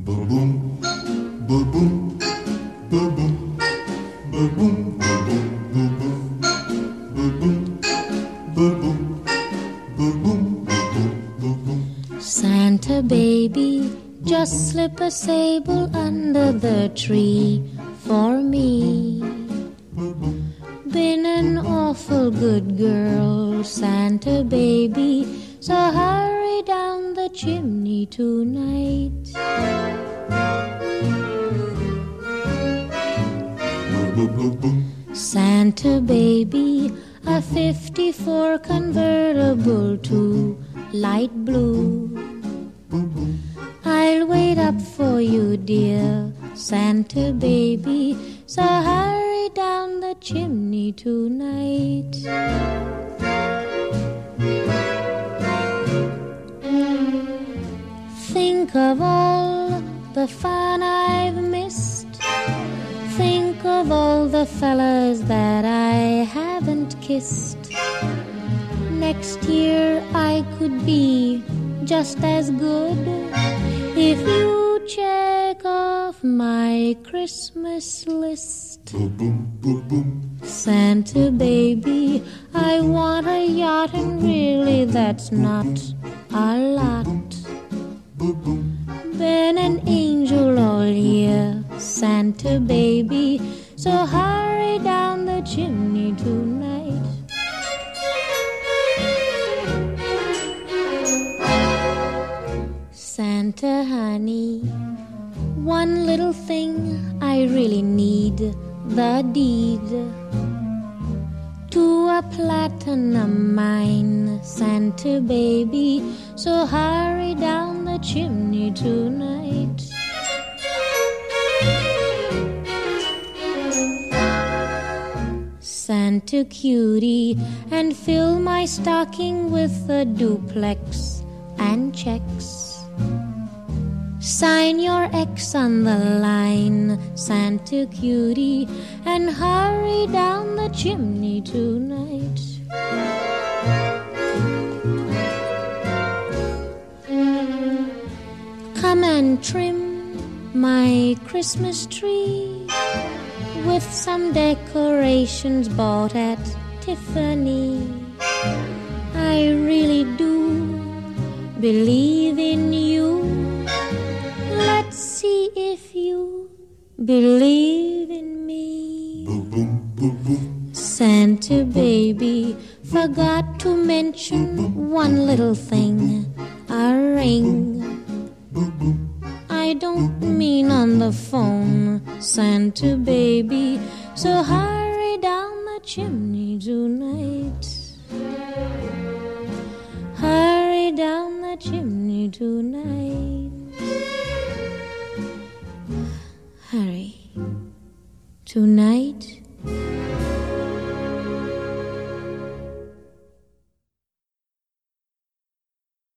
Ba-boom, ba-boom, ba-boom, ba-boom, ba-boom, ba-boom, ba-boom, ba-boom, ba-boom, ba-boom. Santa baby, just slip a sable under the tree for me. Been an awful good girl, Santa baby, so hurry down the chimney tonight. Santa baby, a 54 convertible to light blue. I'll wait up for you, dear Santa baby, so hurry down the chimney tonight. Think of all the fun I've missed. Think of all the fellas that I haven't kissed. Next year I could be just as good if you check off my Christmas list. Santa baby, I want a yacht, and really that's not a lot. Been an angel all year, Santa baby, so hurry down the chimney tonight. Santa honey, one little thing I really need, the deed to a platinum mine, Santa baby, so hurry down the chimney tonight. Santa cutie, and fill my stocking with a duplex and checks. Sign your X on the line, Santa cutie, and hurry down the chimney tonight. Come and trim my Christmas tree with some decorations bought at Tiffany. I really do believe in you. Let's see if you believe in me. Santa baby, forgot to mention one little thing, a ring. I don't mean on the phone, Santa baby, so hurry down the chimney tonight. Hurry down the chimney tonight. Hurry. Tonight